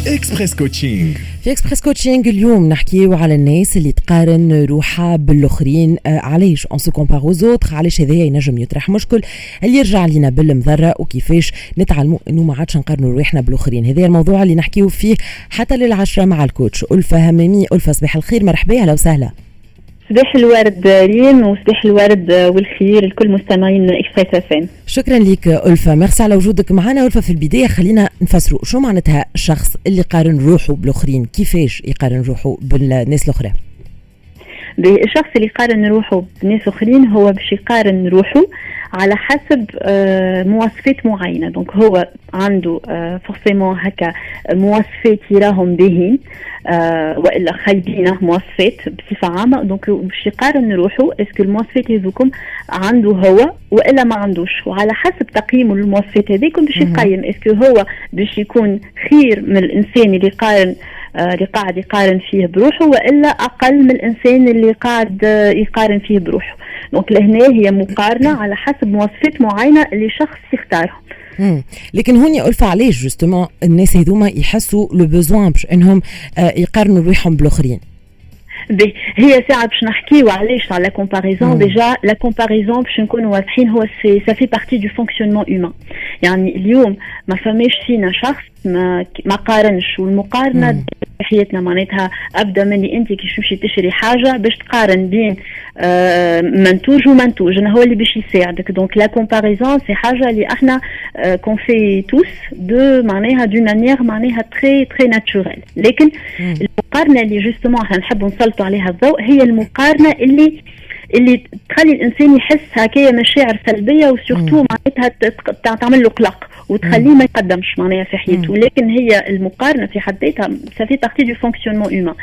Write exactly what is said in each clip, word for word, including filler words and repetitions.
إكسبريس كوتشينج. في إكسبريس كوتشينج اليوم نحكيو على الناس اللي تقارن روحها بالآخرين. آه علاش on se compare aux autres؟ علاش هذايا ينجم يطرح مشكل اللي يرجع لينا بالمذرة، وكيفاش نتعلموا إنه ما عادش نقارنوا روحنا بالآخرين. هذا الموضوع اللي نحكيو فيه حتى للعشرة مع الكوتش ألفة همامي. ألفة صباح الخير، مرحبا، أهلا وسهلا. صباح الورد ريم وصباح الورد والخير لكل مستمعين إكسبريس إف إم. شكرا لك ألفة، ميرسي على وجودك معنا. ألفة، في البداية خلينا نفسروا شو معناتها الشخص اللي يقارن روحه بالآخرين، كيفاش يقارن روحه بالناس الأخرى؟ الشخص اللي يقارن روحه بالناس الآخرين هو باش يقارن روحه على حسب مواصفات معينة. دونك هو عنده فورسيمون هكا مواصفات يراهم بهين وإلا خايبين مواصفات بصفة عامة. دونك باش يقارن روحه اسكو المواصفات هذوكم عنده هو وإلا ما عندوش، وعلى حسب تقييمه للمواصفات هذيكم باش يقيم اسكو هو باش يكون خير من الإنسان اللي يقارن اللي قاعد يقارن فيه بروحه وإلا أقل من الإنسان اللي قاعد يقارن فيه بروحه. دونك لهنا هي مقارنة على حسب مواصفات معينة اللي شخص يختارها. مم. لكن هون ألفة علاش جوستومون الناس هذوما يحسوا لو بوزوان باش انهم آه يقارنوا روحهم بالاخرين؟ هي ساعة باش نحكيو علاش على كومباريزون. ديجا لا كومباريزون باش نكونوا واضحين هو سي سا في بارتي دو فونكسيونمون هيومان. يعني اليوم ما فماش فينا شخص ما ما قارنش، والمقارنه في حياتنا معناتها ابدا مني انت كي تمشي تشري حاجه باش تقارن بين آه منتوج ومنتوج، انا هو اللي باش يساعدك. دونك لا كومباريزون سي حاجه اللي احنا آه كون في توس دو معناها دو مانيير معناها تري تري ناتشورال. لكن مم. المقارنه اللي جوستومون احنا نحبوا نسلطوا عليها الضوء هي المقارنه اللي اللي تخلي الانسان يحس هكايا مشاعر سلبيه وسورتو معناتها تعمل له قلق وتخليه ما يقدمش معناها في حياته. لكن هي المقارنه في حد ذاتها سافي بارتي دو فونكسيونمون هيومان.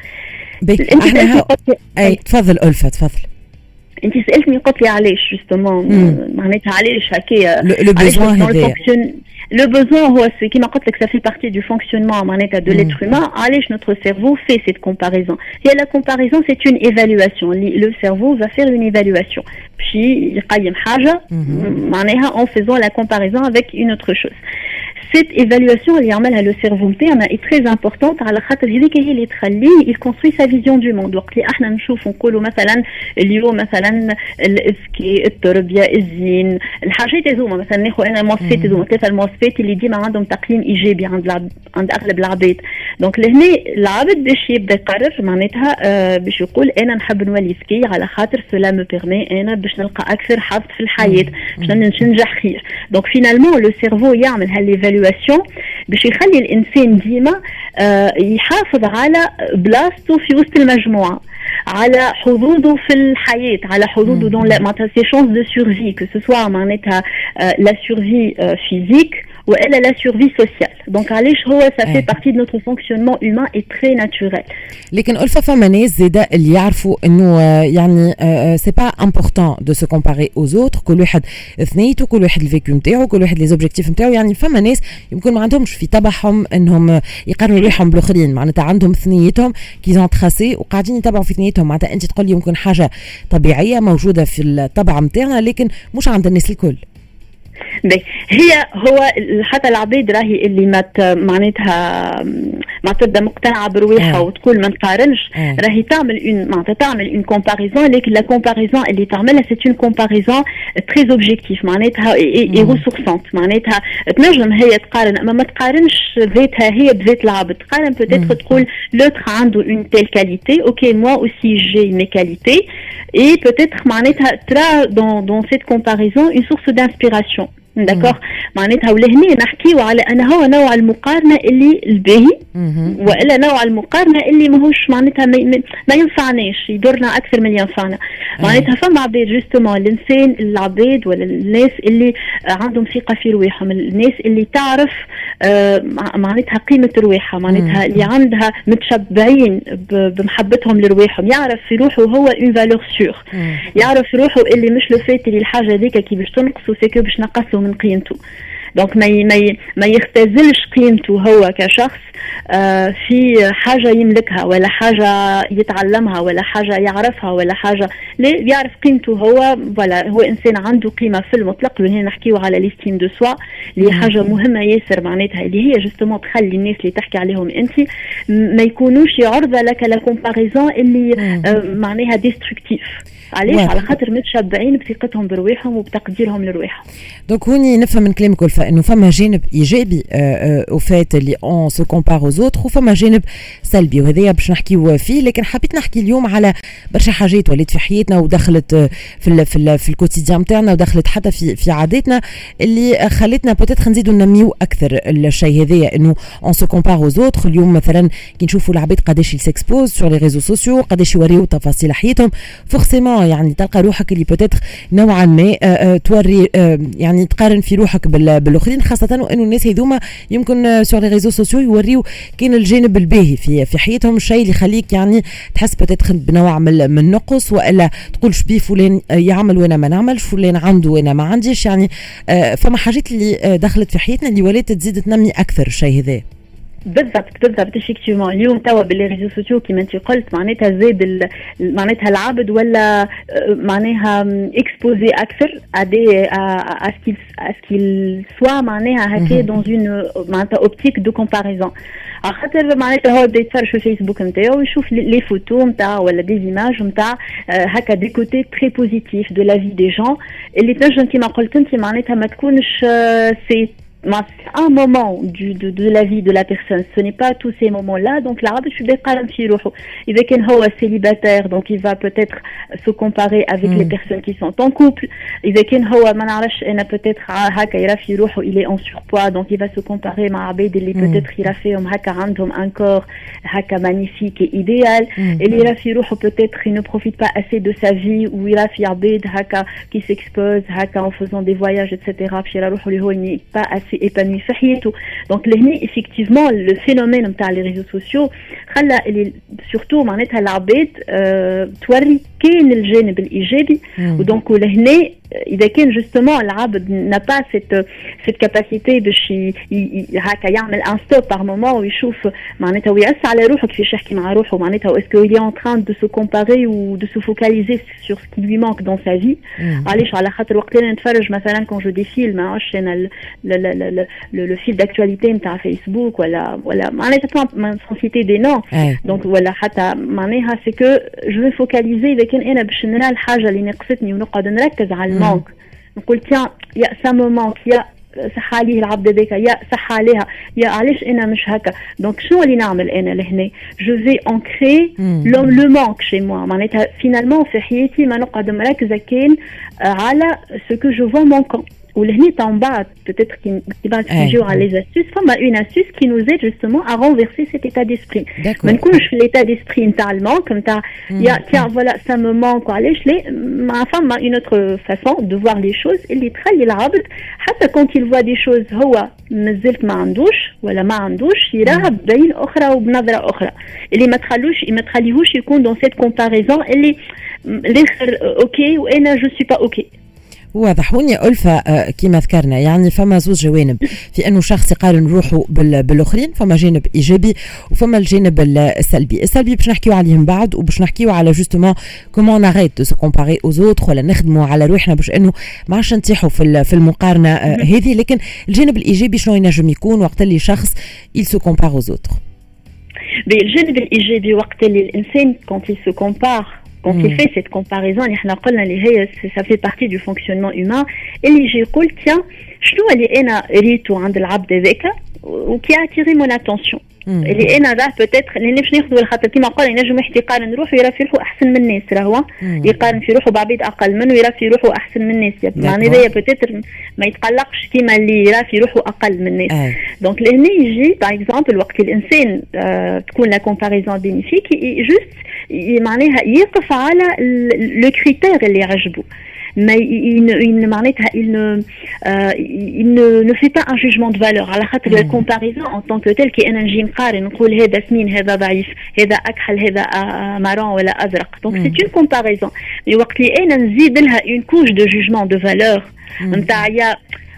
اي تفضل ألفة، تفضل. انت سالتني قلت لي علاش جوستومون معناتها علاش هكايا لو بيزوان هذا Le besoin, c'est qui m'a dit que ça fait partie du fonctionnement de l'être humain. Allez, notre cerveau fait cette comparaison. Et la comparaison, c'est une évaluation. Le cerveau va faire une évaluation. Puis, il قيم حاجة معناها en faisant la comparaison avec une autre chose. Cette évaluation اللي يعملها le cerveau نتاعنا est très importante على خاطر هذيك هي اللي تخليه il construit sa vision du monde. وقت اللي احنا نشوف نقولوا مثلا اليوم مثلا الاسكي، التربيه، الزين، الحاجات هذوما مثلا ناخذ انا المواصفات هذوما ثلاثه المواصفات اللي ديما عندهم تقييم ايجابي عند العب... عند اغلب العباد. دونك لهنا العبد باش يبدا يقرر معناتها آه باش يقول انا نحب نولي سكي على خاطر سلا مو بيرمي انا باش نلقى اكثر حظ في الحياه باش ننجح خير. دونك فينالمون لو سيرفو يعمل هالليفاليواسيون باش يخلي الانسان ديما آه يحافظ على بلاصته في وسط المجموعه، على حظوظه في الحياه، على حظوظه دون معناتها سي شانس دو سورفي كو سو سوا معناتها لا سورفي فيزيك وإلا لا سورفي سوسيال. دونك علاش هو سا في بارتي دو نوتر فونكسيونمون هيومان اي تري ناتشورال. لكن ألفة فما ناس زاده اللي يعرفوا انه يعني سي با امبورطون دو سو كومباري اوز اوتر، كل واحد ثنيته، كل واحد الفيكيو نتاعو، كل واحد لي زوبجيكتيف نتاعو. يعني فما ناس يمكن ما عندهمش في طبعهم انهم يقارنوا روحهم بالاخرين، معناتها عندهم ثنيتهم كيزون تراسي وقاعدين يتبعوا في ثنيتهم. معناتها انت تقول لي يمكن حاجه طبيعيه موجوده في الطبع نتاعنا لكن مش عند الناس الكل. هي هو حتى العبيد راهي اللي ما معناتها ما تبدا مقتنعه بروحها وتقول ما نقارنش، راهي تعمل اون معناتها تعمل اون كومباريزون. لكن لا كومباريزون اللي تعملها سي اون كومباريزون تري اوبجيكتيف معناتها اي ريسورسونت. معناتها تنجم هي تقارن اما ما تقارنش ذاتها هي بذات العبد، تقارن بوتيتر تقول لوتر عنده اون تيل كاليتي اوكي موا اوسي جي مي كاليتي اي بوتيتر معناتها ترى دون دون سيت كومباريزون اون سورس دانسبيراسيون. داكوغ معناتها ولهنا نحكيو على انا هو نوع المقارنه اللي الباهي والا نوع المقارنه اللي ماهوش معناتها ما, ما ينفعناش يضرنا اكثر من ينفعنا. معناتها فما عباد جوستومون الانسان العباد ولا الناس اللي عندهم ثقه في رواحهم، الناس اللي تعرف آه معناتها قيمه رواحها، معناتها اللي عندها متشبعين بمحبتهم لرواحهم، يعرف في روحه هو اون فالور سور، يعرف روحه اللي مش لو فات اللي الحاجه هذيك كي باش تنقص وسيكو باش نقصه من قيمته. دونك ما ما ما يختزلش قيمته هو كشخص في حاجة يملكها ولا حاجة يتعلمها ولا حاجة يعرفها ولا حاجة لا يعرف قيمته هو ولا هو إنسان عنده قيمة في المطلق. وهنا نحكيه على ليستيم دو سوا اللي حاجة مهمة ياسر معناتها اللي هي جستمون تخلي الناس اللي تحكي عليهم أنت ما يكونوش عرضة لك لا كومباريزون اللي معناها ديستركتيف. علاش؟ على خاطر متشبعين بثقتهم برواحهم وبتقديرهم لرواحهم. دونك هوني نفهم من كلامك ولفا انه فما جانب ايجابي وفات اللي اون سو كومبار اوز اوتر وفما جانب سلبي وهذايا باش نحكيو فيه. لكن حبيت نحكي اليوم على برشا حاجات ولات في حياتنا ودخلت في ال في ال في الكوتيديان نتاعنا ودخلت حتى في في عاداتنا اللي خلتنا بوتيتر نزيدوا ننميو اكثر الشيء هذايا انه اون سو كومبار اوز اوتر. اليوم مثلا كي نشوفوا العباد قداش يسكسبوز سور لي ريزو سوسيو قداش يوريو تفاصيل حياتهم فورسيمون يعني تلقى روحك اللي بوتيتر نوعا ما توري يعني تقارن في روحك بالاخرين خاصه وانه الناس هذوما يمكن سور لي ريزو سوسيو يوريو كاين الجانب الباهي في في حياتهم الشيء اللي يخليك يعني تحس بوتيتر بنوع من من نقص والا تقول شبيه فلان يعمل وانا ما نعملش فلان عنده وانا ما عنديش يعني فما حاجات اللي دخلت في حياتنا اللي ولات تزيد تنمي اكثر الشيء هذا. بالضبط بالضبط افكتيفمون اليوم توا بالريزو سوسيو كيما انت قلت معناتها زاد معناتها العبد ولا معناها اكسبوزي اكثر ادي اسكيل اسكيل سوا معناها هكا دون اون معناتها اوبتيك دو كومباريزون. على خاطر معناتها هو بدا يتفرج في الفيسبوك نتاعو ويشوف لي فوتو نتاع ولا دي ايماج نتاع هكا دي كوتي تري بوزيتيف دو لا في دي جون اللي تنجم كيما قلت انت معناتها ما تكونش سي c'est un moment du, de, de la vie de la personne, ce n'est pas tous ces moments-là. Donc l'arabe je décale في روحه. إذا كان هو célibataire donc il va peut-être se comparer avec mm. les personnes qui sont en couple. إذا كان هو ما نعرفش أنا peut-être هكا يرى في روحه il est en surpoids donc il va se comparer مع عباد اللي mm. peut-être يرى فيهم هكا عندهم un corps هكا magnifique et idéal. Mm. اللي يرى في روحه peut-être il ne profite pas assez de sa vie ou يرى في عباد هكا qui s'expose هكا en faisant des voyages et cetera. في روحه اللي هو n'est pas assez épanoui في حياته. دونك لهني effectivement le phénomène نتاع les réseaux sociaux خلى اللي surtout معناتها العباد أه توري كاين الجانب الايجابي ودونك لهنا اذا كان جوستومون العبد n'a pas cette cette capacité باش هكا يعمل ان ستوب بار مومون ويشوف معناتها ويأس على روحه كيفاش يحكي مع روحه معناتها اسكو il est en train de se comparer ou de se focaliser sur ce qui lui manque dans sa vie. علاش؟ على خاطر وقت اللي نتفرج مثلا كون جو ديفيل ما عرفتش انا le fil d'actualité نتاع فيسبوك ولا ولا معناتها ما نسيتي دي نو دونك ولا حتى معناها سي كو جو في فوكاليزي اذا كان انا باش نرى الحاجه اللي ناقصتني ونقعد نركز على المانك نقول تيان يا سا مومون يا صح عليه العبد هذاك يا صح عليها يا علاش انا مش هكا. دونك شنو اللي نعمل انا لهنا جو في انكري لو لو مانك شي موا معناتها فينالمون في حياتي ما نقعد مركزه كان على سو كو جو فوا مونكون ولهني طنبات peut-être qui va sujet à les astuces فما une astuce qui nous aide justement à renverser cet état d'esprit. ما نكونش في l'état d'esprit نتاع المانك نتاع يا tiens voilà ça me manque علاش ليه ما فما une autre façon de voir les choses اللي تخلي العبد حتى quand il voit des choses هو مازلت ما عندوش ولا ما عندوش يراها بعين اخرى وبنظره اخرى اللي ما تخلوش ما تخليهوش يكون dans cette comparaison اللي الاخر اوكي وانا جو سوي با اوكي. واضح. هوني ألفة كما ذكرنا يعني فما زوج جوانب في أنه شخص يقارن روحه بالآخرين فما جانب إيجابي وفما الجانب السلبي. السلبي باش نحكيو عليهم بعد وباش نحكيو على جوستومون كومون ناريت دو سو كومباري أوز أوتر ولا نخدموا على روحنا باش أنه ما عادش نطيحوا في في المقارنة هذه. لكن الجانب الإيجابي شنو ينجم يكون وقت اللي شخص il se compare aux autres؟ بالجانب الإيجابي وقت اللي الإنسان quand il se compare quand mmh. il fait cette comparaison اللي احنا قلنا اللي هي ça fait partie du fonctionnement humain اللي يجي يقول tiens شنو اللي انا ريته عند العبد هذاك وكي اتيري مون اتونسيون اللي انا راه بوتيتر اللي باش ناخذوا الخاطر كيما قال ينجم يحكي يقارن روحه يرى في روحه احسن من الناس راهو يقارن في روحه بعبيد اقل منه يرى في روحه احسن من الناس يعني هذايا بوتيتر ما يتقلقش كيما اللي يرى في روحه اقل من الناس. دونك لهنا يجي باغ اكزومبل وقت الانسان آه تكون لا كومباريزون بينيفيك جوست معناها يقف على لو كريتير اللي يعجبه ما معناتها il ne euh, il ne ne fait pas un jugement de valeur على خاطر la comparaison en tant que telle كي انا نجي نقارن نقول هذا سمين هذا ضعيف هذا اكحل هذا مارون ولا ازرق دونك c'est une comparaison. mais وقت اللي انا نزيد لها une couche de jugement de valeur نتاع يا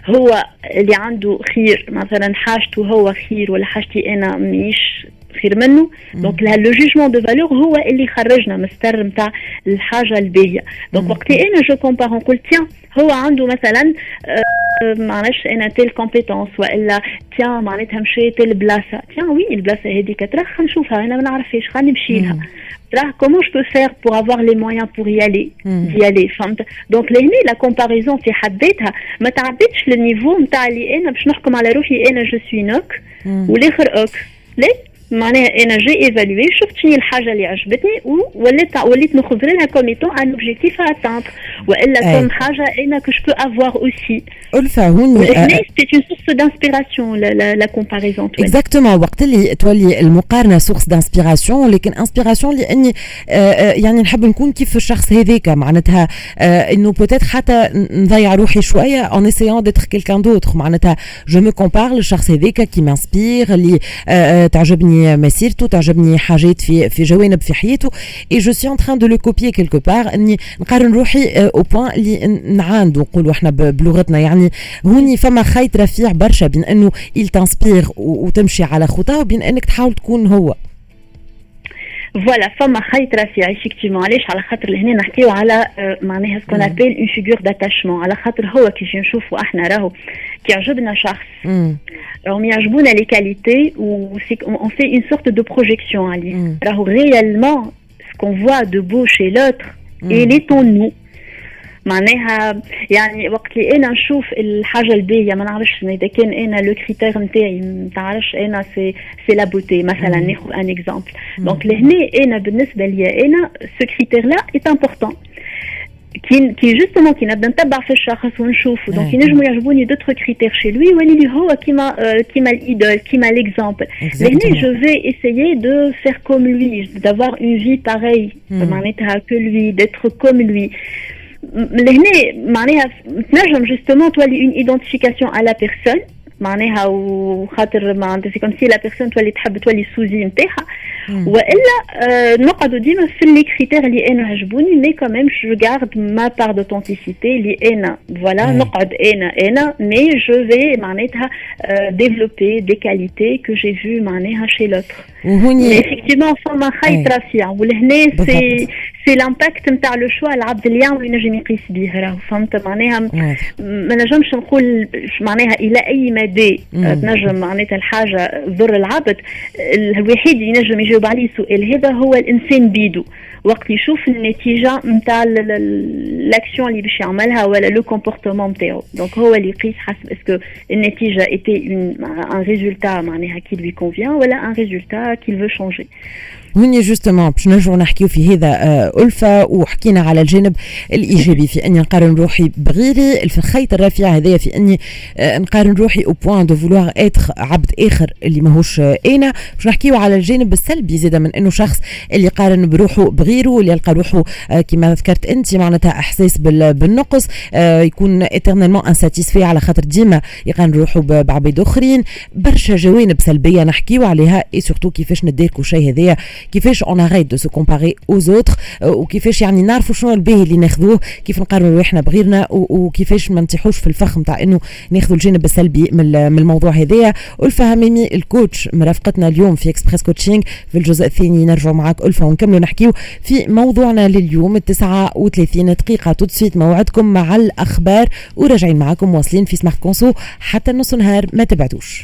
هو اللي عنده خير مثلا حاجته هو خير ولا حاجتي انا مش خير منه. دونك لو جوجمون دو فالور هو اللي خرجنا مستر نتاع الحاجه الباهيه. دونك وقت انا جو كومبار نقول تيان هو عنده مثلا آه معناش انا تيل كومبيتونس ولا تيان معناتها مشيت البلاصه تيان وي البلاصه هذيك ترى خلينا نشوفها انا ما نعرفش خلينا نمشي لها ترى comment je peux faire pour avoir les moyens pour y aller d'y aller فهمت. دونك لهنا لا كومباريزون في حد ذاتها ما تعديتش للنيفو نتاع اللي انا باش نحكم على روحي انا جو سوي نوك والاخر اوك ليه معناها انا جي ايفالوي شفت شنو الحاجه اللي عجبتني وليت وليت نخرج لها كوم ايتون ان اوبجيكتيف اتانتر والا كوم حاجه انا كو جو بو افوار اوسي ألفا هون سي اون سورس دانسبيراسيون لا كومباريزون اكزاكتومون وقت اللي تولي المقارنه سورس دانسبيراسيون لكن انسبيراسيون لاني يعني نحب نكون كيف الشخص هذاك معناتها انه بوتيت حتى نضيع روحي شويه اون اسيون ديتر كيلكان دوتر معناتها جو مو كومبار للشخص هذاك كي مانسبير اللي تعجبني مسيرته تعجبني حاجات في في جوانب في حياته اي جو سي ان تران دو لو كوبيي كيلكو بار اني نقارن روحي او بوين اللي نعاندو نقولوا احنا بلغتنا يعني هوني فما خيط رفيع برشا بين انه il تنسبير وتمشي على خطاه وبين انك تحاول تكون هو. فوالا فما خيط رفيع effectivement علاش على خاطر لهنا نحكيو على معناها سكون ابيل اون فيغور داتاشمون على خاطر هو كي نشوفوا احنا راهو كي يعجبنا شخص راهم يعجبونا لي كاليتي و on fait une sorte de projection عليه راهو réellement ce qu'on voit de beau chez l'autre il est en nous معناها يعني وقت اللي انا نشوف الحاجه الباهيه ما نعرفش اذا كان انا لو كريتير نتاعي ما تعرفش انا سي سي لا بوتي مثلا ناخذ ان اكزامبل دونك لهنا انا بالنسبه لي انا سو كريتير لا اي امبورطون كي كي جوستومون كي نبدا نتبع في الشخص ونشوفه دونك ينجموا يعجبوني دوتر كريتير شي لوي ولي هو كيما كيما الايدول كيما ليكزامبل لهنا جو في ايسايي دو فير كوم لوي دافوار اون في باreil معناتها كو لوي ديتر كوم لوي لهنا معناها تنجم جوستومون تولي اون ايدنتيفيكاسيون على بيرسون معناها وخاطر معناتها سي كوم سي لا بيرسون تولي تحب تولي سوزي نتاعها والا آه نقعدوا ديما في لي كريتير اللي انا عجبوني مي كوميم جو غارد ما بار دوتنتيسيتي اللي انا فوالا نقعد انا انا مي جو في معناتها ديفلوبي دي كاليتي كو جي فيو معناها شي لوتر وهوني افيكتيفمون فما خيط رفيع ولهنا سي سي لامباكت نتاع لو شوا العبد اليوم ينجم يقيس به راهو فهمت معناها ما نجمش نقول معناها الى اي مدى تنجم معناتها الحاجه ضر العبد الوحيد ينجم يجاوب عليه السؤال هذا هو الانسان بيدو وقت يشوف النتيجه نتاع لاكسيون اللي باش يعملها ولا لو كومبورتمون نتاعو دونك هو اللي يقيس حسب اسكو النتيجه ايتي ان ريزولتا معناها كي لوي كونفيان ولا ان ريزولتا كيل فو شونجي. هوني جوستومون باش نرجعوا نحكيو في هذا ألفة وحكينا على الجانب الإيجابي في أني نقارن روحي بغيري في الخيط الرفيع هذايا في أني نقارن روحي أو بوان دو فولوار إتر عبد آخر اللي ماهوش أنا. باش نحكيو على الجانب السلبي زيادة من أنه شخص اللي قارن بروحه بغيره اللي يلقى روحه كما ذكرت أنت معناتها إحساس بالنقص يكون إترنالمون انساتيسفي على خاطر ديما يقارن روحه بعباد آخرين برشا جوانب سلبية نحكيو عليها إي سورتو كيفاش نديركو شيء هذايا كيفاش on arrête de se comparer aux autres وكيفاش يعني نعرفوا شنو الباهي اللي ناخذوه كيف نقارنوا روحنا بغيرنا وكيفاش ما نطيحوش في الفخ نتاع انه ناخذوا الجانب السلبي من الموضوع هذايا. ألفة هميمي الكوتش مرافقتنا اليوم في اكسبريس كوتشينغ في الجزء الثاني نرجع معك ألفة ونكملوا نحكيو في موضوعنا لليوم التسعة وثلاثين دقيقة تدسيت موعدكم مع الأخبار وراجعين معكم واصلين في سمارت كونسو حتى النص نهار ما تبعدوش.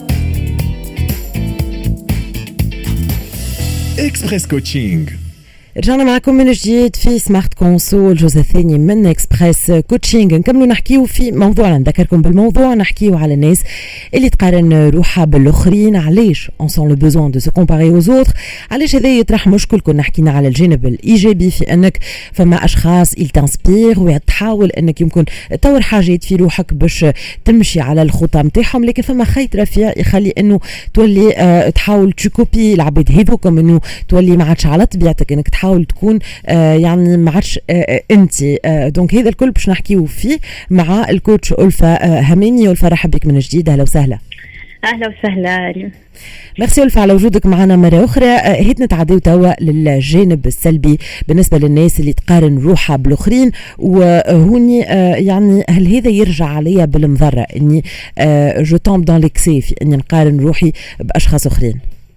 اكسبريس كوتشينغ رجعنا معكم من جديد في سمارت كونسو الجزء الثاني من اكسبريس كوتشينغ. نكملوا نحكيو في موضوعنا نذكركم بالموضوع نحكيو على الناس اللي تقارن روحها بالاخرين علاش on sent le besoin de se comparer aux autres علاش هذا يطرح مشكل. كنا حكينا على الجانب الايجابي في انك فما اشخاص il t'inspire وتحاول انك يمكن تطور حاجات في روحك باش تمشي على الخطى نتاعهم لكن فما خيط رفيع يخلي انه تولي اه تحاول تشوكوبي العباد هذوكم انه تولي ما عادش على طبيعتك انك تحاول تكون آه يعني ما عادش آه انت آه دونك هذا الكل باش نحكيو فيه مع الكوتش ألفة آه هميمي. ألفة رحب بك من جديد اهلا وسهلا. اهلا وسهلا ريم. ميرسي ألف على وجودك معنا مرة أخرى. هيت نتعديو توا للجانب السلبي بالنسبة للناس اللي تقارن روحها بالآخرين، وهوني يعني هل هذا يرجع عليا بالمضرة إني جو تومب دون ليكسي في إني نقارن روحي بأشخاص آخرين؟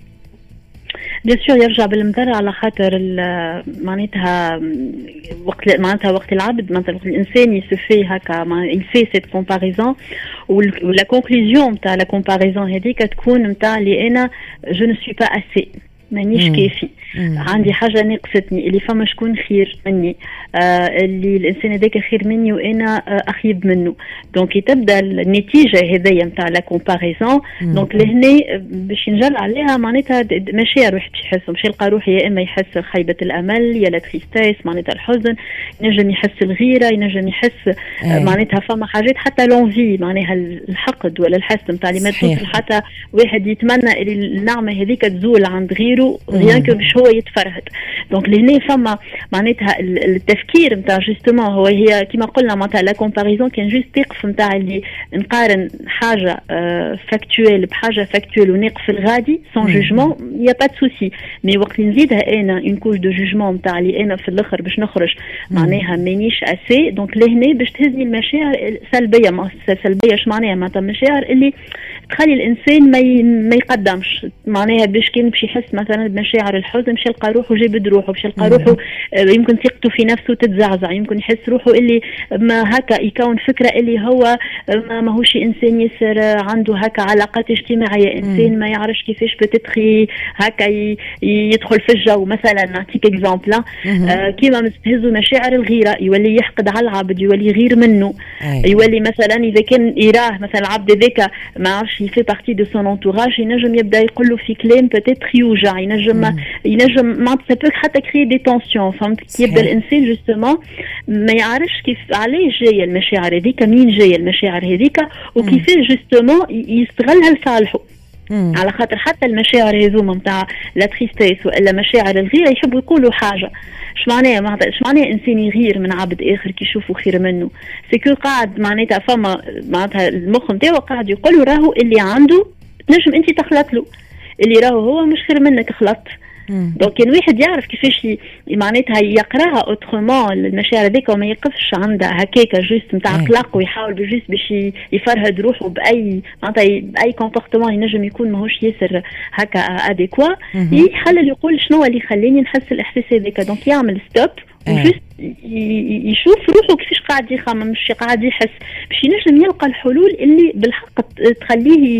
بيان سور يرجع بالمضرة على خاطر معناتها وقت معناتها وقت العبد معناتها وقت الانسان يسفي هكا يفي سيت كومباريزون ولا كونكلوزيون نتاع لا كومباريزون هذيك تكون نتاع اللي انا جو نو سوي با اسي مانيش كافي، عندي حاجه ناقصتني، اللي فما شكون خير مني، آه اللي الانسان هذاك خير مني وانا آه اخيب منه. دونك تبدا النتيجه هذيا نتاع لا كومباريزون. دونك لهنا باش نجر عليها معناتها ماشي روح باش يحس باش يلقى روحي يا اما يحس خيبه الامل يا لا تريستيس معناتها الحزن، ينجم يحس الغيره، ينجم يحس آه معناتها فما حاجات حتى لونفي معناها الحقد ولا الحسد نتاع اللي ما توصل حتى واحد يتمنى اللي النعمه هذيك تزول عند غيره غير كو باش هو يتفرهد. دونك لهنا فما معناتها التفكير نتاع جوستومون هو هي كما قلنا معناتها لا كومباريزون كان جوست تقف نتاع اللي نقارن حاجه فاكتويل بحاجه فاكتويل ونقف الغادي سون جوجمون يا با دو سوسي. مي وقت نزيدها انا اون كوش دو جوجمون نتاع اللي انا في الاخر باش نخرج معناها مانيش اسي، دونك لهنا باش تهزني المشاعر سلبيه. ما سلبيه اش معناها معناتها مشاعر اللي تخلي الانسان ما ما يقدمش معناها باش كان باش يحس مثلا بمشاعر الحزن باش يلقى روحه جابد روحه باش يلقى روحه يمكن ثقته في نفسه تتزعزع، يمكن يحس روحه اللي ما هكا يكون فكره اللي هو ما ماهوش انسان ياسر عنده هكا علاقات اجتماعيه، انسان ما يعرفش كيفاش بتتخي هكا يدخل في الجو. مثلا نعطيك اكزامبل آه كيما مستهزوا مشاعر الغيره، يولي يحقد على العبد، يولي يغير منه، يولي مثلا اذا كان يراه مثلا العبد ذاك ما عرفش يفي بارتي دو سون انتوراج ينجم يبدا يقول له في كلام بتاتر يوجع، ينجم ينجم ما تسبب حتى كري دي تونسيون. فهمت؟ يبدا الانسان جوستومون ما يعرفش كيف علاش جايه المشاعر هذيك، منين جايه المشاعر هذيك، وكيفاش جوستومون يستغلها لصالحه. على خاطر حتى المشاعر هذوما نتاع لا تريستيس ولا مشاعر الغيره يحبوا يقولوا حاجه. اش معناها معناتها اش معناها انسان يغير من عبد اخر كي يشوفوا خير منه؟ سيكو قاعد معناتها فما معناتها المخ نتاعو قاعد يقول راهو اللي عنده تنجم انت تخلط له، اللي راهو هو مش خير منك خلط. دونك كان واحد يعرف كيفاش معناتها يقراها اوترومون المشاعر هذيك وما يقفش عندها هكاكا جوست نتاع طلاق ويحاول بجوست باش يفرهد روحه باي معناتها باي كومبورتمون ينجم يكون ماهوش ياسر هكا اديكوا، يحلل يقول شنو اللي يخليني نحس الاحساس هذاك. دونك يعمل ستوب وجوست يشوف روحه كيفاش قاعد يخمم مش قاعد يحس باش ينجم يلقى الحلول اللي بالحق تخليه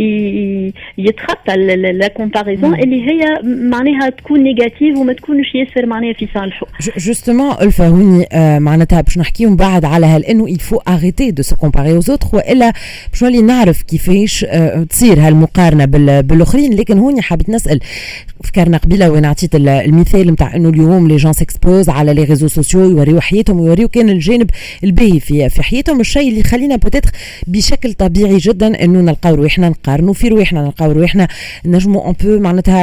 يتخطى لا كومباريزون اللي هي معناها تكون نيجاتيف وما تكونش ياسر معناها في صالحه. جوستومون ألفا هوني معناتها باش نحكيو من بعد على هل انه il faut arrêter de se comparer aux autres والا باش نولي نعرف كيفاش تصير هالمقارنه بالاخرين. لكن هوني حابت نسال فكرنا قبيله وين عطيت المثال نتاع انه اليوم لي جون سيكسبوز على لي ريزو سوسيو يوريو حياتهم ويوريو كان الجانب الباهي في في حياتهم، الشيء اللي يخلينا بوتيتر بشكل طبيعي جدا انه نلقاو روحنا نقارنوا في روحنا نلقاو روحنا نجموا ان بو معناتها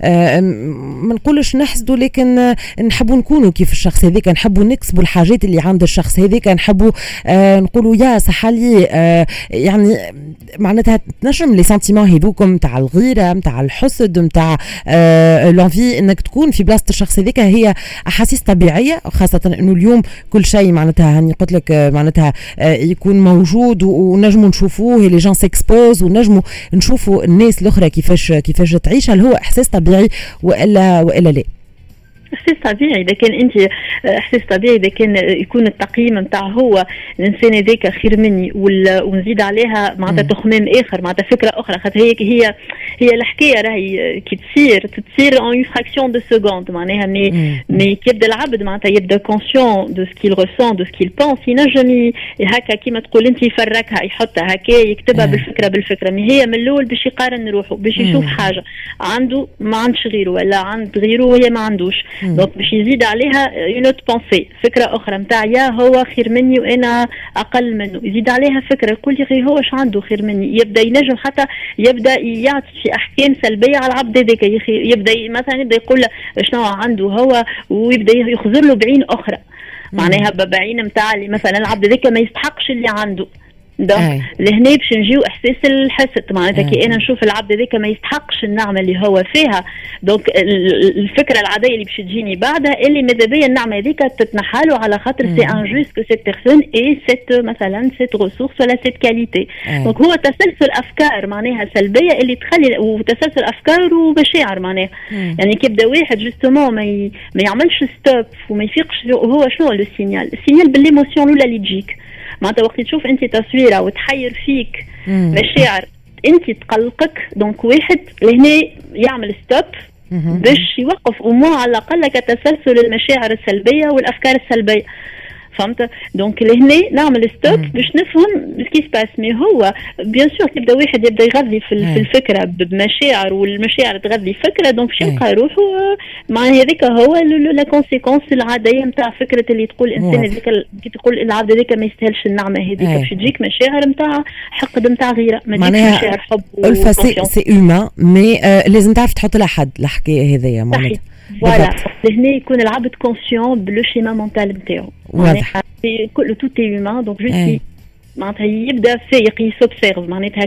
ما نقولش نحسدوا لكن نحبوا نكونوا كيف الشخص هذاك، نحبوا نكسبوا الحاجات اللي عند الشخص هذاك، نحبوا نقولوا يا صحالي يعني معناتها تنجم لي سنتيمون هذوكم نتاع الغيره نتاع الحسد نتاع لونفي انك تكون في بلاصه الشخص هذاك هي احاسيس طبيعيه، خاصه انه اليوم كل شيء معناتها هاني قلت لك معناتها يكون موجود ونجموا نشوفوه لي جون سيكسبوز ونجموا نشوفوا الناس الاخرى كيفاش كيفاش تعيش. هل هو احساس طبيعي والا والا لا؟ احساس طبيعي اذا كان انت احساس طبيعي اذا كان يكون التقييم نتاع هو الانسان هذاك خير مني ونزيد عليها معناتها تخمام اخر معناتها فكره اخرى. خاطر هيك هي هي الحكايه راهي كي تصير تصير اون فراكسيون دو سكوند معناها مي مي كي يبدا العبد معناتها يبدا كونسيون دو سكيل ريسون دو سكيل بونس ينجم هكا كيما تقول انت يفركها يحطها هكا يكتبها بالفكره بالفكره مي هي من الاول باش يقارن روحه باش يشوف حاجه عنده ما عندش غيره ولا عند غيره وهي ما عندوش. دونك باش يزيد عليها اون اوت بونسي فكره اخرى نتاع يا هو خير مني وانا اقل منه، يزيد عليها فكره يقول لي غير هو اش عنده خير مني، يبدا ينجم حتى يبدا يعطي في احكام سلبيه على العبد هذاك، يبدا مثلا يبدا يقول شنو عنده هو ويبدا يخزر له بعين اخرى معناها بعين نتاع اللي مثلا العبد هذاك ما يستحقش اللي عنده. دونك لهنا باش نجيو احساس الحسد معناتها كي انا نشوف العبد هذاك ما يستحقش النعمه اللي هو فيها. دونك الفكره العاديه اللي باش تجيني بعدها اللي ماذا بيا النعمه هذيك تتنحالو على خاطر سي انجوست كو سيت بيرسون اي سيت مثلا سيت ريسورس ولا سيت كاليتي. دونك هو تسلسل افكار معناها سلبيه اللي تخلي وتسلسل افكار ومشاعر معناها يعني كيبدا واحد جوستومون ما ي... ما يعملش ستوب وما يفيقش. هو شنو لو سينيال؟ السينيال بالليموسيون الاولى اللي تجيك معناتها وقت تشوف انت تصويره وتحير فيك مشاعر انت تقلقك. دونك واحد لهنا يعمل ستوب باش يوقف وما على الاقل كتسلسل المشاعر السلبيه والافكار السلبيه. فهمت؟ دونك لهنا نعمل ستوب باش نفهم كيف باس. مي هو بيان سور تبدا واحد يبدا يغذي في الفكره بمشاعر والمشاعر تغذي الفكره. دونك باش يلقى روحه مع هذيك هو لا كونسيكونس العاديه نتاع فكره اللي تقول الانسان هذيك كي تقول العبد هذيك ما يستاهلش النعمه هذيك باش تجيك مشاعر نتاع حقد نتاع غيره ما تجيش مشاعر حب والفا سي هيومان مي لازم تعرف تحط لها حد الحكايه هذيا معناتها. فوالا هنا يكون العبد كونسيون بلو شيما مونتال نتاعو معناتها كل توت اي هيومان. دونك جو معناتها يبدا فايق يسوبسيرف معناتها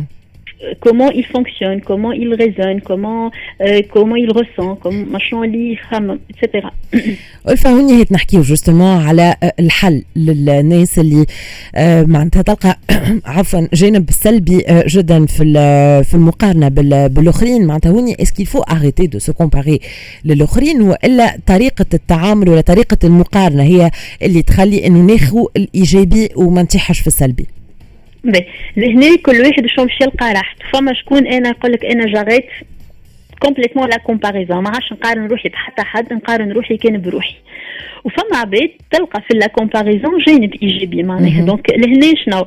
comment il fonctionne, comment il raisonne, comment euh, comment il ressent, comment شنو اللي يفهم et cetera. ألفا هوني هيت نحكيو جوستومون على الحل للناس اللي معناتها تلقى عفوا جانب سلبي جدا في في المقارنة بالآخرين. معناتها هوني اسكيل فو اريتي دو سو كومباري للآخرين وإلا طريقة التعامل ولا طريقة المقارنة هي اللي تخلي إنه ناخذ الإيجابي وما نتيحش في السلبي. بي لهنا كل واحد شو باش يلقى راحته. فما شكون انا نقول لك انا جريت كومبليتمون لا كومباريزون ما عادش نقارن روحي بحتى حد نقارن روحي كان بروحي. وفما عباد تلقى في لا كومباريزون جانب ايجابي معناها. دونك لهنا شنو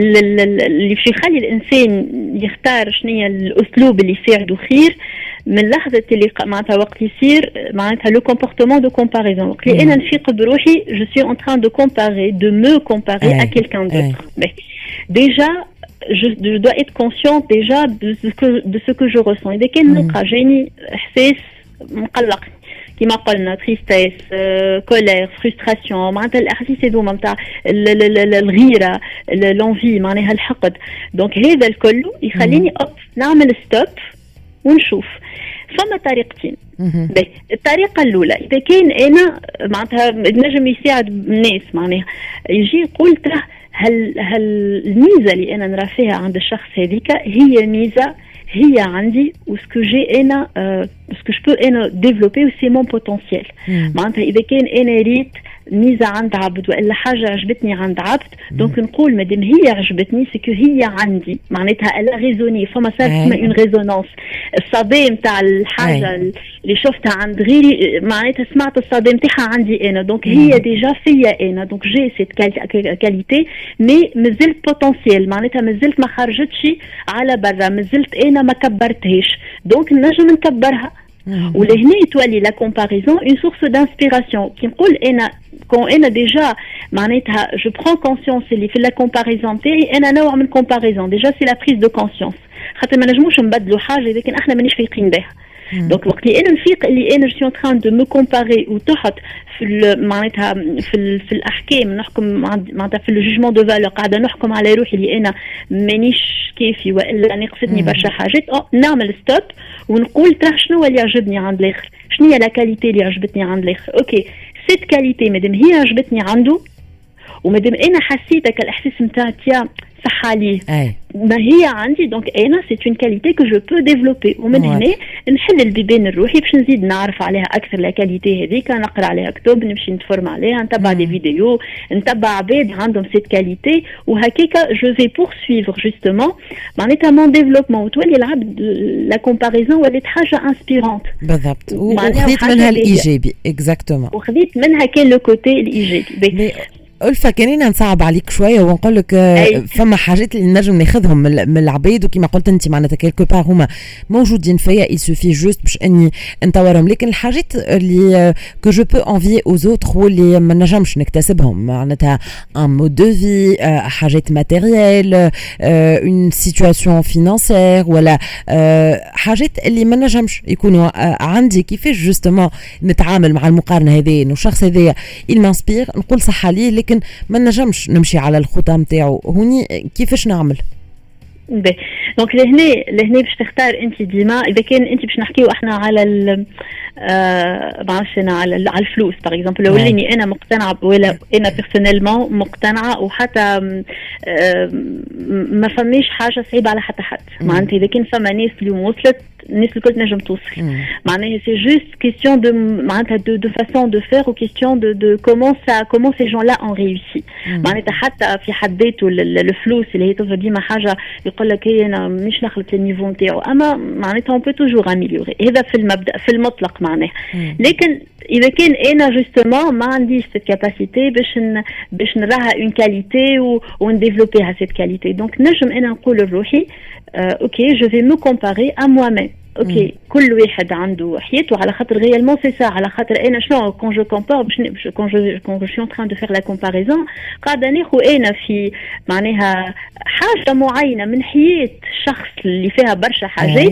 اللي باش يخلي الانسان يختار شنو الاسلوب اللي يساعده خير من لحظه اللي معناتها وقت يصير معناتها لو كومبورتمون دو كومباريزون. وقت اللي انا نفيق بروحي جو سوي اون تران دو كومباري دو مو كومباري ا كيلكان دوتر. Déjà, je, je dois être consciente déjà de ce que de ce que je ressens. إذا كان نلقى جاني إحساس مقلق كما قلنا tristesse, colère, frustration معناتها الأحاسيس هذوما نتاع الغيرة, l'envie معناها الحقد. دونك هذا الكل يخليني أب نعمل ستوب ونشوف. فما طريقتين. الطريقة الأولى إذا كان أنا معناتها نجم يساعد الناس معناها يجي يقول ترى هل هل الميزه اللي انا نرى فيها عند الشخص هذيك هي ميزه هي عندي وسكو جي انا سكو جو بو انا ديفلوبي و سي مون بوتنسيال. معناتها اذا كان انا ريت ميزه عند عبد والا حاجه عجبتني عند عبد دونك نقول مادام هي عجبتني سكو هي عندي معناتها الا ريزوني فما صار اسمها اون ريزونانس. الصدى نتاع الحاجه اللي شفتها عند غيري معناتها سمعت الصدى نتاعها عندي انا دونك هي ديجا فيا انا دونك جي سيت كاليتي مي مازلت بوتنسيال معناتها مازلت ما خرجتش على برا مازلت انا ما كبرتهاش دونك نجم نكبرها. ولهنا تولي لا كومباريزون اون سورس دانسبيراسيون كي نقول انا كون انا ديجا معناتها جو برون كونسيونس اللي في لا كومباريزون تاعي انا نوع من كومباريزون ديجا سي لا بريز دو كونسيونس خاطر ما نجموش نبدلوا حاجه لكن احنا مانيش فايقين بها. دونك وقت اللي انا نفيق اللي انا جو تران دو مو كومباري وتحط في معناتها في في الاحكام نحكم معناتها في الجوجمون دو فالور قاعده نحكم على روحي اللي انا مانيش كيفي والا ناقصتني برشا حاجات أو نعمل ستوب ونقول ترى شنو اللي عجبني عند الاخر شنو هي لا كاليتي اللي عجبتني عند الاخر. اوكي سيت كاليتي مادام هي عجبتني عنده ومادام انا حسيتك الاحساس نتاع تيا صح عليه ما هي عندي دونك انا سي اون كاليتي كو جو بو ديفلوبي ومن هنا نحل البيبان الروحي باش نزيد نعرف عليها اكثر لا كاليتي هذيك نقرا عليها كتب نمشي نتفرم عليها نتبع دي فيديو نتبع عباد عندهم سيت كاليتي وهكاكا جو في بورسويفر جوستومون معناتها مون ديفلوبمون وتولي العبد لا كومباريزون ولات حاجه انسبيرونت بالضبط وخذيت منها الايجابي اكزاكتومون وخذيت منها كان لو كوتي الايجابي. ألفا كانينا نصعب عليك شويه ونقول لك فما حاجات اللي نجم ناخذهم من العبيد وكما قلت انت معناتها كيلكو بار هما موجودين فيا يسوفي جوست باش اني نطورهم لكن الحاجات اللي كو جو بو انفي اوز اوتر واللي ما نجمش نكتسبهم معناتها ان مود دو في حاجات ماتيريال اون سيتواسيون فينانسير ولا حاجات اللي ما نجمش يكونوا عندي كيفاش جوستومون نتعامل مع المقارنه هذه انه الشخص هذايا المانسبير نقول صح عليه لكن ما نجمش نمشي على الخطى نتاعو. هوني كيفاش نعمل؟ باهي دونك لهنا لهنا باش تختار انت ديما. اذا كان انت باش نحكيو احنا على ال آه معرفش انا على على الفلوس باغ اكزومبل، لو اني انا مقتنعه ولا انا بيرسونيلمون مقتنعه وحتى آه ما فماش حاجه صعيبه على حتى حد. معناتها اذا كان فما ناس اليوم وصلت الناس الكل تنجم توصل. معناها سي جوست كيستيون دو معناتها دو دو فاسون دو فير و كيستيون دو دو كومون سا كومون سي جون لا اون ريوسي. معناتها حتى في حد ذاته الفلوس اللي هي توجد ديما حاجه يقول لك هي انا مش نخلط النيفو نتاعو، اما معناتها اون بو توجور اميليوري. هذا في المبدا في المطلق معناها. لكن اذا كان انا جوستومون ما عنديش سيت كاباسيتي باش ن... باش نراها اون كاليتي و... ونديفلوبيها سيت كاليتي، دونك نجم انا نقول لروحي آه، اوكي جو في مو كومباري ا موا ميم. اوكي مم. كل واحد عنده حياته على خاطر غيالمون سي سا. على خاطر انا شنو كون جو كومبار كون جو كون جو سي ان تران دو فير لا كومباريزون قاعده ناخذ انا في معناها حاجه معينه من حياه شخص اللي فيها برشا حاجات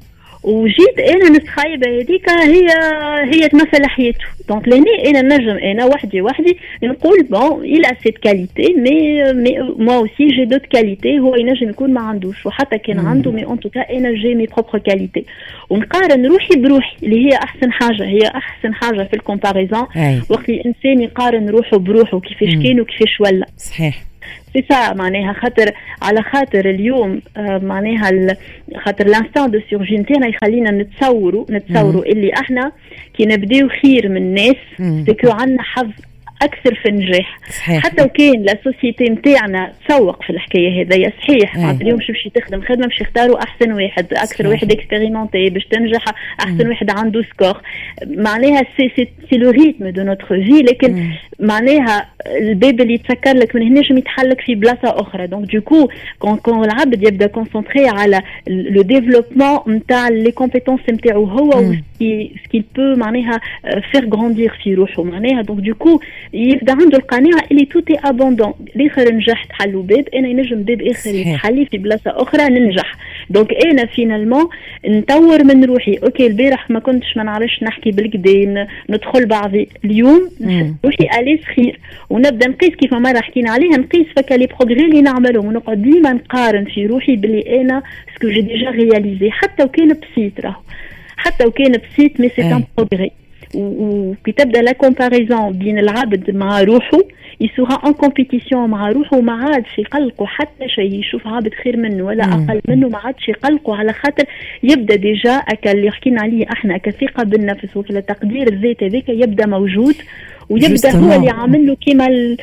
وجيت انا نتخايبه هذيك هي هي تمثل حياته. دونك لاني انا نجم انا وحدي وحدي نقول بون الى سيت كاليتي مي مي موا اوسي جي دوت كاليتي هو ينجم يكون ما عندوش، وحتى كان عنده مي اون توكا انا جي مي بروبر كاليتي. ونقارن روحي بروحي اللي هي احسن حاجه. هي احسن حاجه في الكومباريزون وقت الانسان يقارن روحه بروحه كيفاش كان وكيفاش ولا. صحيح سي سا. معناها خاطر على خاطر اليوم آه معناها خاطر لانستان دو سيرجي نتاعنا يخلينا نتصوروا نتصوروا اللي احنا كي نبداو خير من الناس سكو عندنا حظ اكثر في النجاح. حتى وكان لا سوسيتي نتاعنا تسوق في الحكايه هذيا صحيح. معناتها اليوم باش تمشي تخدم خدمه باش يختاروا احسن واحد اكثر صحيح. واحد اكسبيريمونتي باش تنجح احسن مم. واحد عنده سكور. معناها سي سي سي لو ريتم دو نوتر في. لكن مم. معناها الباب اللي يتسكر لك من هنا نجم يتحلك في بلاصه اخرى. دونك دوكو كون كون العبد يبدا كونسونطري على لو ديفلوبمون نتاع لي كومبيتونس نتاعو هو وسكي سكيل بو معناها فير غراندير في روحه. معناها دونك دوكو يبدا عنده القناعه اللي توتي ابوندون. الاخر نجحت حلو باب انا ينجم باب اخر يتحلي في بلاصه اخرى ننجح. دونك انا فينالمون نطور من روحي. اوكي البارح ما كنتش ما نعرفش نحكي بالكدا ندخل بعضي، اليوم روحي اليس خير ونبدا نقيس كيف ما حكينا عليها. نقيس فكا لي بروغري اللي نعملهم ونقعد ديما نقارن في روحي بلي انا سكو جي ديجا رياليزي حتى وكان بسيط. راهو حتى وكان بسيط مي سي ان بروغري. وكي تبدا لا كومباريزون بين العبد مع روحه يسوها ان كومبيتيسيون مع روحه ما عادش يقلقوا حتى شيء. يشوف عبد خير منه ولا اقل منه ما عادش يقلقوا، على خاطر يبدا ديجا اكا اللي حكينا عليه احنا كثقه بالنفس وكلا تقدير الذات هذاك يبدا موجود ويبدا هو اللي عامل له كيما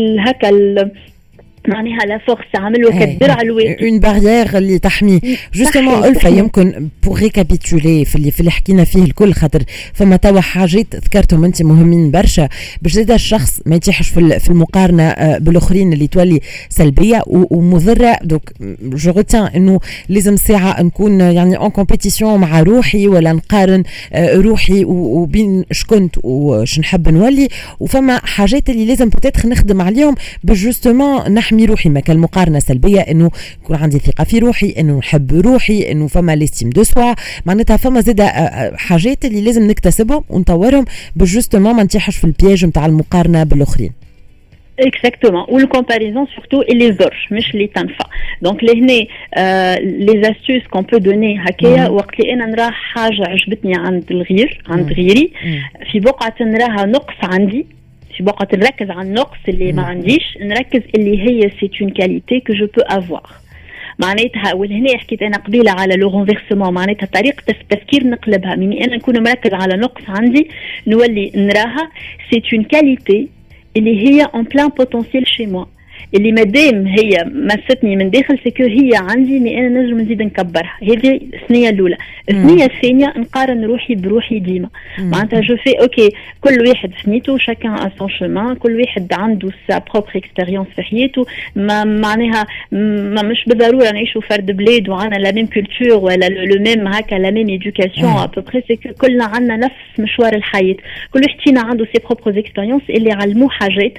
هكا معناها لا فورس عملوا كالدرع الواقي اون باريير اللي تحمي جوستومون. ألفا يمكن بور ريكابيتولي في اللي في اللي حكينا فيه الكل، خاطر فما توا حاجات ذكرتهم انت مهمين برشا باش زاد الشخص ما يتيحش في في المقارنه بالاخرين اللي تولي سلبيه ومضره. دوك جو روتان انه لازم ساعه نكون يعني اون كومبيتيسيون مع روحي ولا نقارن روحي وبين شكنت وش نحب نولي. وفما حاجات اللي لازم بوتيتر نخدم عليهم باش جوستومون نحمي روحي ما كان مقارنه سلبيه، انه يكون عندي ثقه في روحي، انه نحب روحي، انه فما ليستيم دو سوا. معناتها فما زاده حاجات اللي لازم نكتسبهم ونطورهم باش جوستومون ما نتيحش في البياج نتاع المقارنه بالاخرين. Exactement. Ou le comparaison surtout et les autres, مش اللي تنفع. Donc لهنا euh, les astuces qu'on peut donner هكايا وقت اللي انا نراه حاجه عجبتني عند الغير عند غيري في بقعه نراها نقص عندي، في بقعه نركز على النقص اللي ما عنديش، نركز اللي هي سي اون كاليتي كو جو بو افوار. معناتها ولهنا حكيت انا قبيله على لو رونفيرسمون، معناتها طريقه التفكير نقلبها من انا نكون مركز على نقص عندي نولي نراها سي اون كاليتي اللي هي en plein potentiel chez moi، اللي مادام هي مستني من داخل سكو هي عندي مي انا نجم نزيد نكبرها. هذه الثنيه الاولى. الثنيه الثانيه نقارن روحي بروحي ديما، معناتها جو في اوكي كل واحد فنيتو شاكان ا سون شومان، كل واحد عنده سا بروبر اكسبيريونس في حياته، ما معناها ما مش بالضروره نعيشوا فرد بلاد وعندنا لا ميم كولتور ولا لو ميم هكا لا ميم ايدوكاسيون ا بو بري، سكو كلنا عندنا نفس مشوار الحياه، كل واحد فينا عنده سي بروبر اكسبيريونس اللي علموه حاجات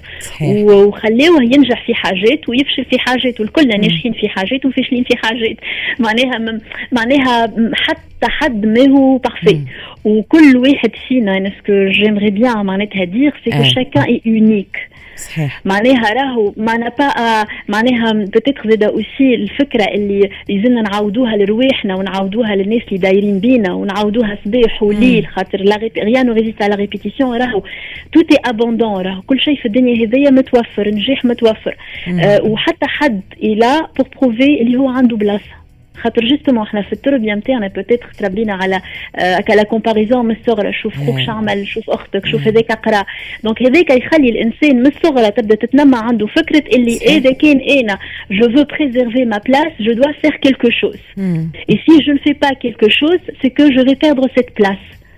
وخليوه ينجح في حاجات ويفشل في حاجات، والكلنا ناجحين في حاجات وفاشلين في حاجات. معناها معناها حتى حد ما هو بارفي، وكل واحد فينا نسكو جيمري بيان معناتها دير سي كو شاكان اي اونيك. صحيح. معناها راهو معنا با معناها بتتخ زاده اوسي الفكره اللي يزلنا نعاودوها لرواحنا ونعاودوها للناس اللي دايرين بينا ونعاودوها صباح وليل، خاطر لا ريان نو ريزيست على ريبيتيسيون، راهو توتي ابوندون، راهو كل شيء في الدنيا هذيا متوفر، نجاح متوفر. آه وحتى حد الى بور بروفي اللي هو عنده بلاصه، خاطر جوستومون احنا في التربيه نتاعنا بوتيتر تربينا على آه كلا كومباريزون من الصغر، شوف خوك شعمل، شوف اختك، شوف هذاك قرا. دونك هذاك يخلي الانسان من الصغر تبدا تتنمى عنده فكره اللي اذا كان انا جو فو بريزيرفي ما بلاس جو دوا فير كيلكو شوز، اي سي جو نفي با كيلكو شوز سي كو جو في بيردر سيت بلاس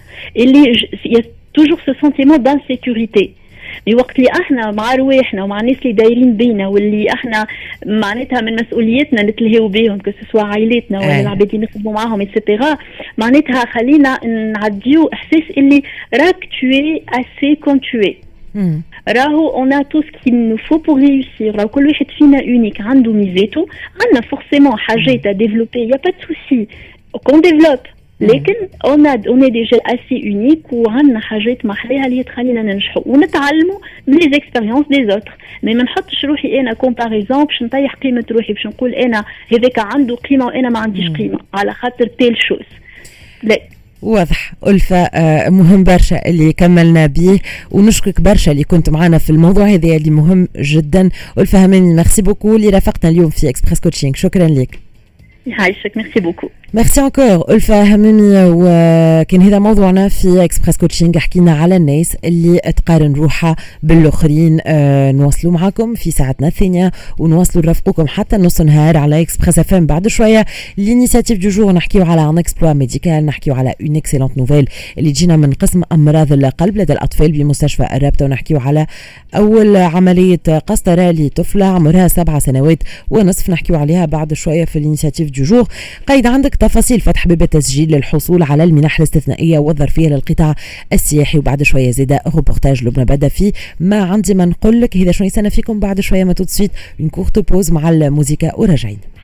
اللي يا توجور سو سونتيمون دانسيكوريتي. مي وقت اللي احنا مع رواحنا ومع الناس اللي دايرين بينا واللي احنا معناتها من مسؤوليتنا نتلهيو بيهم كسوا عائلتنا ولا العباد اللي نخدموا معاهم ايتترا، معناتها خلينا نعديو احساس اللي راك توي اسي كون توي. راهو اون ا تو سكي نو فو بور ريوسير، راهو كل واحد فينا اونيك عنده ميزاتو، عندنا فورسيمون حاجات ا ديفلوبي، يا با دو سوسي كون ديفلوب، لكن on a on est déjà assez unique وعندنا حاجات محليها اللي تخلينا ننجحوا ونتعلموا من les expériences des autres. ما منحطش روحي انا كومباريزون باش نطيح قيمه روحي، باش نقول انا هذاك عنده قيمه وانا ما عنديش قيمه على خاطر تيل شوز. لا واضح. ألفة مهم برشا اللي كملنا به، ونشكرك برشا اللي كنت معنا في الموضوع هذا اللي مهم جدا. ألفة همامي، ميرسي بوكو اللي رافقتنا اليوم في اكسبريس كوتشينغ. شكرا لك. يعيشك، ميرسي بوكو. ميرسي انكور ألفة همامي. وكان هذا موضوعنا في اكسبريس كوتشينغ، حكينا على الناس اللي تقارن روحها بالاخرين. آه نواصلوا معكم في ساعتنا الثانيه ونواصلوا نرافقوكم حتى نص نهار على اكسبريس اف ام. بعد شويه لينيسياتيف دو جور، نحكيو على ان اكسبلوا ميديكال، نحكيو على اون اكسيلونت نوفيل اللي تجينا من قسم امراض القلب لدى الاطفال بمستشفى الرابطه، ونحكيو على اول عمليه قسطره لطفله عمرها سبع سنوات ونصف، نحكيو عليها بعد شويه في لينيسياتيف دو جور. قيد عندك تفاصيل فتح باب التسجيل للحصول على المنح الاستثنائيه والظرفيه للقطاع السياحي، وبعد شويه زيدا روبورتاج لبنى بدا فيه ما عندي ما نقول لك. هذا شويه سنه فيكم بعد شويه، ما توت سويت اون كورت بوز مع الموسيقى وراجعين.